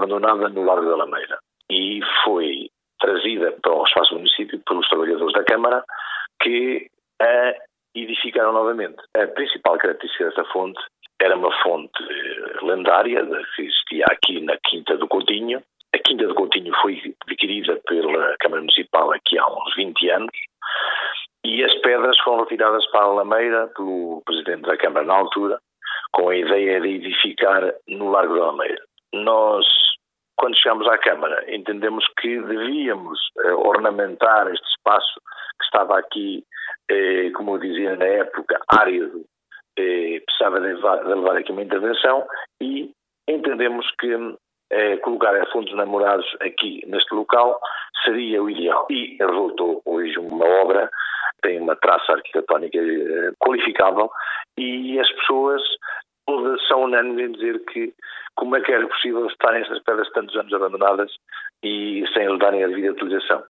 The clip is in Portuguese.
abandonada no Largo da Lameira e foi trazida para o espaço do município pelos trabalhadores da Câmara que a edificaram novamente. A principal característica desta fonte era uma fonte lendária que existia aqui na Quinta do Coutinho. A Quinta do Coutinho foi adquirida pela Câmara Municipal aqui há uns 20 anos e as pedras foram retiradas para a Lameira pelo Presidente da Câmara na altura, com a ideia de edificar no Largo da Lameira. Nós, quando chegámos à Câmara, entendemos que devíamos ornamentar este espaço que estava aqui, como eu dizia na época, árido, precisava de levar aqui uma intervenção e entendemos que colocar a Fonte dos Namorados aqui neste local seria o ideal. E resultou hoje uma obra, tem uma traça arquitetónica qualificável e as pessoas todas são unânimes em dizer que como é que era possível estarem estas pedras tantos anos abandonadas e sem lhe darem a devida utilização.